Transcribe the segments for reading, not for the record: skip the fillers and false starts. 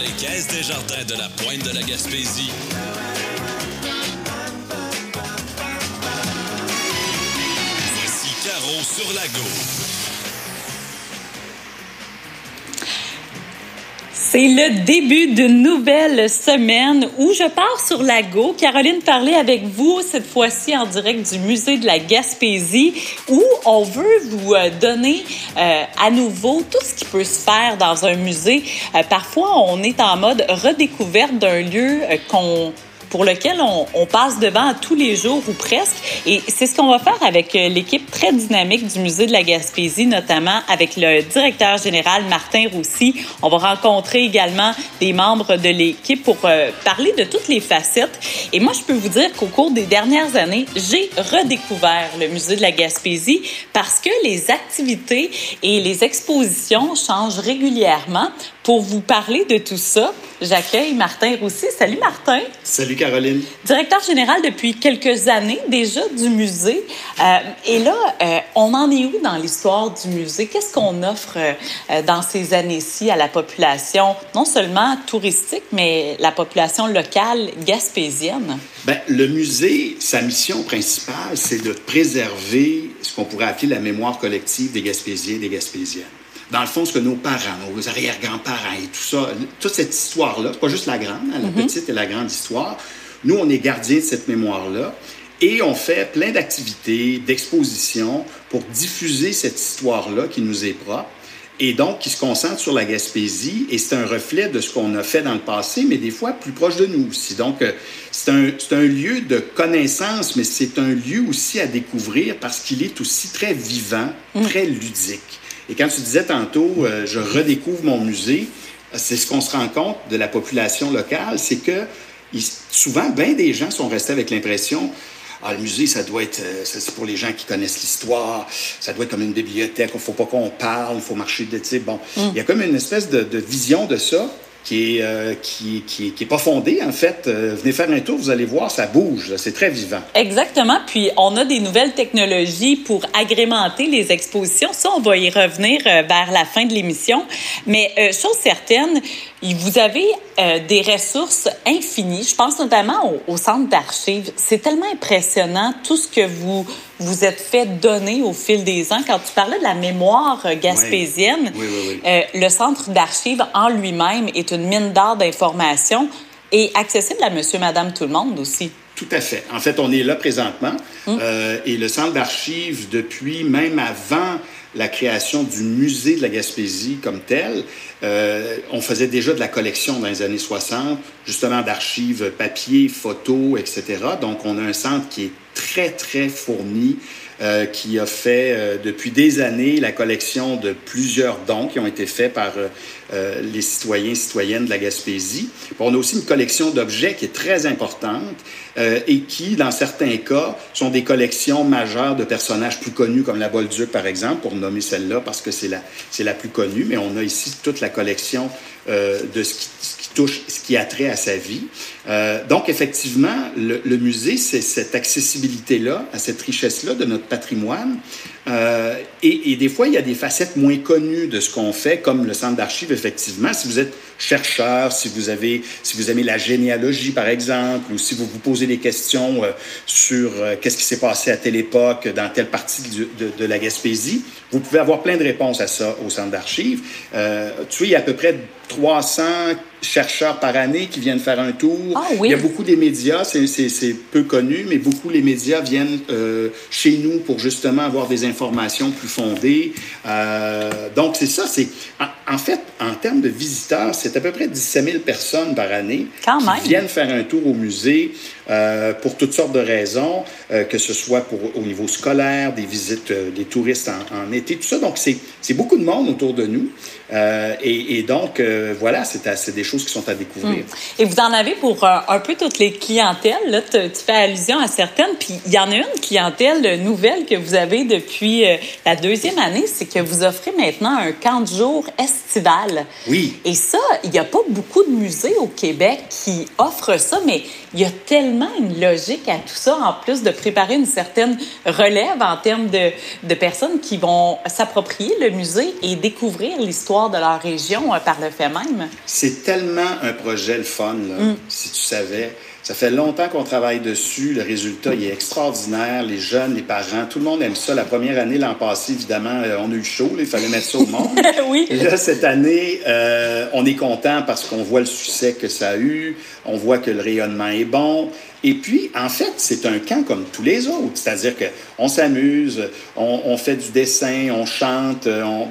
les caisses des jardins de la Pointe de la Gaspésie. Voici Caro sur la go. C'est le début d'une nouvelle semaine où je pars sur la go. Caroline parlait avec vous cette fois-ci en direct du musée de la Gaspésie où on veut vous donner à nouveau tout ce qui peut se faire dans un musée. Parfois, on est en mode redécouverte d'un lieu pour lequel on passe devant tous les jours ou presque. Et c'est ce qu'on va faire avec l'équipe très dynamique du Musée de la Gaspésie, notamment avec le directeur général Martin Roussy. On va rencontrer également des membres de l'équipe pour parler de toutes les facettes. Et moi, je peux vous dire qu'au cours des dernières années, j'ai redécouvert le Musée de la Gaspésie parce que les activités et les expositions changent régulièrement. Pour vous parler de tout ça, j'accueille Martin Roussy. Salut Martin. Salut Caroline. Directeur général depuis quelques années déjà du musée. Et là, on en est où dans l'histoire du musée? Qu'est-ce qu'on offre dans ces années-ci à la population, non seulement touristique, mais la population locale gaspésienne? Bien, le musée, sa mission principale, c'est de préserver ce qu'on pourrait appeler la mémoire collective des Gaspésiens et des Gaspésiennes. Dans le fond, ce que nos parents, nos arrière-grands-parents et tout ça, toute cette histoire-là, c'est pas juste la grande, hein, la petite et la grande histoire. Nous, on est gardiens de cette mémoire-là et on fait plein d'activités, d'expositions pour diffuser cette histoire-là qui nous est propre et donc qui se concentre sur la Gaspésie. Et c'est un reflet de ce qu'on a fait dans le passé, mais des fois plus proche de nous aussi. Donc, c'est un lieu de connaissance, mais c'est un lieu aussi à découvrir parce qu'il est aussi très vivant, très ludique. Et quand tu disais tantôt, je redécouvre mon musée, c'est ce qu'on se rend compte de la population locale, c'est que souvent, bien des gens sont restés avec l'impression le musée, ça doit être, c'est pour les gens qui connaissent l'histoire, ça doit être comme une bibliothèque, il ne faut pas qu'on parle, il faut marcher de type. Bon, il y a comme une espèce de vision de ça qui est pas fondée, en fait. Venez faire un tour, vous allez voir, ça bouge, là, c'est très vivant. Exactement, puis on a des nouvelles technologies pour agrémenter les expositions. Ça, on va y revenir vers la fin de l'émission. Mais chose certaine, vous avez des ressources infinies. Je pense notamment au centre d'archives. C'est tellement impressionnant tout ce que vous êtes fait donner au fil des ans. Quand tu parlais de la mémoire gaspésienne, oui. Le centre d'archives en lui-même est une mine d'or d'informations et accessible à monsieur, madame, tout le monde aussi. Tout à fait. En fait, on est là présentement et le centre d'archives, depuis même avant la création du musée de la Gaspésie comme tel, on faisait déjà de la collection dans les années 60, justement d'archives papier, photos, etc. Donc, on a un centre qui est très, très fourni, qui a fait depuis des années la collection de plusieurs dons qui ont été faits par les citoyens et citoyennes de la Gaspésie. On a aussi une collection d'objets qui est très importante et qui, dans certains cas, sont des collections majeures de personnages plus connus comme la Bolduc, par exemple, pour nommer celle-là parce que c'est la plus connue, mais on a ici toute la collection de ce qui touche, ce qui a trait à sa vie. Donc, effectivement, le musée, c'est cette accessibilité-là, à cette richesse-là de notre patrimoine. Et des fois, il y a des facettes moins connues de ce qu'on fait, comme le centre d'archives, effectivement. Si vous êtes chercheur, si vous aimez la généalogie, par exemple, ou si vous vous posez des questions sur qu'est-ce qui s'est passé à telle époque, dans telle partie de la Gaspésie, vous pouvez avoir plein de réponses à ça au centre d'archives. Tu sais, il y a à peu près 300 chercheurs par année qui viennent faire un tour. Ah, oui. Il y a beaucoup des médias, c'est peu connu, mais beaucoup les médias viennent chez nous pour justement avoir des informations plus fondées. Donc, c'est ça. En fait, en termes de visiteurs, c'est à peu près 17 000 personnes par année qui viennent faire un tour au musée pour toutes sortes de raisons, que ce soit au niveau scolaire, des visites des touristes en été, tout ça. Donc, c'est beaucoup de monde autour de nous. Et donc, voilà, c'est des choses qui sont à découvrir. Et vous en avez pour un peu toutes les clientèles. Là, tu fais allusion à certaines, puis il y en a une clientèle nouvelle que vous avez depuis la deuxième année, c'est que vous offrez maintenant un camp de jour estival. Oui. Et ça, il n'y a pas beaucoup de musées au Québec qui offrent ça, mais il y a tellement une logique à tout ça, en plus de préparer une certaine relève en termes de personnes qui vont s'approprier le musée et découvrir l'histoire de leur région par le fait même. C'est tellement un projet le fun, là, si tu savais. Ça fait longtemps qu'on travaille dessus. Le résultat, il est extraordinaire. Les jeunes, les parents, tout le monde aime ça. La première année, l'an passé, évidemment, on a eu chaud. Là, il fallait mettre ça au monde. Oui. Et là, cette année, on est content parce qu'on voit le succès que ça a eu. On voit que le rayonnement est bon. Et puis, en fait, c'est un camp comme tous les autres. C'est-à-dire qu'on s'amuse, on fait du dessin, on chante,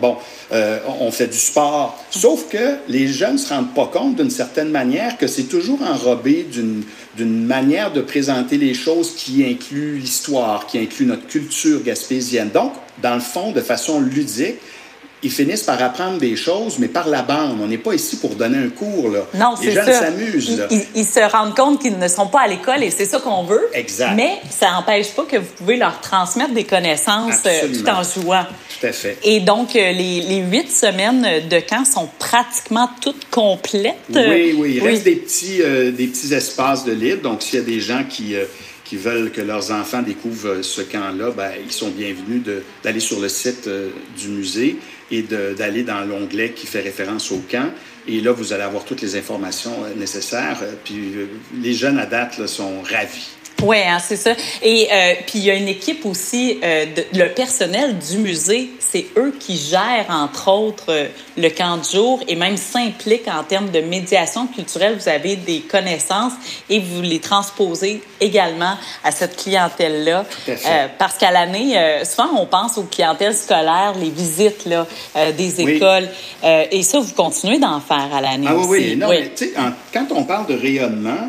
on fait du sport. Sauf que les jeunes ne se rendent pas compte, d'une certaine manière, que c'est toujours enrobé d'une manière de présenter les choses qui inclut l'histoire, qui inclut notre culture gaspésienne. Donc, dans le fond, de façon ludique, ils finissent par apprendre des choses, mais par la bande. On n'est pas ici pour donner un cours, là. Non, c'est ça. Les jeunes s'amusent, là. Ils se rendent compte qu'ils ne sont pas à l'école et c'est ça qu'on veut. Exact. Mais ça n'empêche pas que vous pouvez leur transmettre des connaissances tout en jouant. Tout à fait. Et donc, les 8 semaines de camp sont pratiquement toutes complètes. Oui. Il reste des petits espaces de libre. Donc, s'il y a des gens qui veulent que leurs enfants découvrent ce camp-là, ils sont bienvenus d'aller sur le site du musée et d'aller dans l'onglet qui fait référence au camp. Et là, vous allez avoir toutes les informations nécessaires. Puis les jeunes à date là, sont ravis. Oui, hein, c'est ça. Et puis il y a une équipe aussi, le personnel du musée, c'est eux qui gèrent, entre autres, le camp de jour et même s'impliquent en termes de médiation culturelle. Vous avez des connaissances et vous les transposez également à cette clientèle-là. Tout à fait. Parce qu'à l'année, souvent on pense aux clientèles scolaires, les visites là, des écoles. Et ça, vous continuez d'en faire à l'année aussi. Oui. Non, mais tu sais, quand on parle de rayonnement,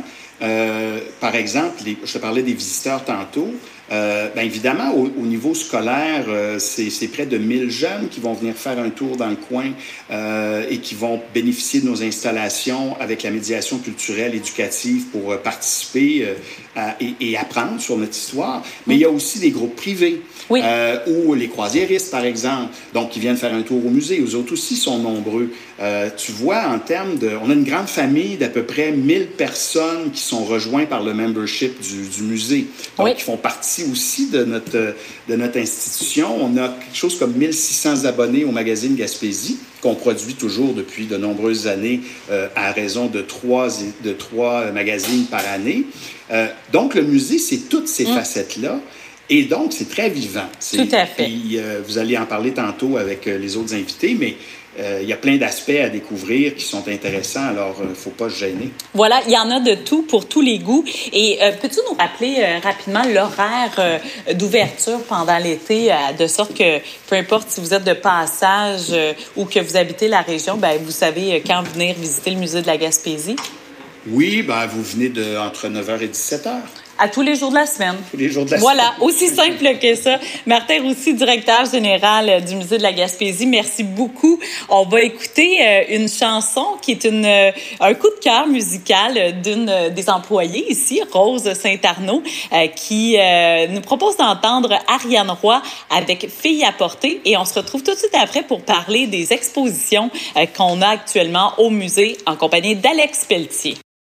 par exemple, je te parlais des visiteurs tantôt. Évidemment, au niveau scolaire, c'est près de 1000 jeunes qui vont venir faire un tour dans le coin et qui vont bénéficier de nos installations avec la médiation culturelle éducative pour participer et apprendre sur notre histoire. Mais il y a aussi des groupes privés ou les croisiéristes, par exemple, donc qui viennent faire un tour au musée. Eux autres aussi sont nombreux. Tu vois, en termes on a une grande famille d'à peu près 1000 personnes qui sont rejointes par le membership du musée. Donc, qui font partie aussi de notre institution. On a quelque chose comme 1600 abonnés au magazine Gaspésie, qu'on produit toujours depuis de nombreuses années à raison de trois magazines par année. Donc, le musée, c'est toutes ces facettes-là. Et donc, c'est très vivant. Tout à fait. Puis, vous allez en parler tantôt avec les autres invités, mais il y a plein d'aspects à découvrir qui sont intéressants, alors il ne faut pas se gêner. Voilà, il y en a de tout pour tous les goûts. Et peux-tu nous rappeler rapidement l'horaire d'ouverture pendant l'été, de sorte que, peu importe si vous êtes de passage ou que vous habitez la région, vous savez quand venir visiter le musée de la Gaspésie? Oui, vous venez entre 9h et 17h. À tous les jours de la semaine. Tous les jours de la semaine. Voilà, semaine. aussi simple que ça. Martin Roussy, directeur général du Musée de la Gaspésie, merci beaucoup. On va écouter une chanson qui est un coup de cœur musical d'une des employées ici, Rose Saint-Arnaud, qui nous propose d'entendre Ariane Roy avec Fille à porter. Et on se retrouve tout de suite après pour parler des expositions qu'on a actuellement au musée en compagnie d'Alex Pelletier.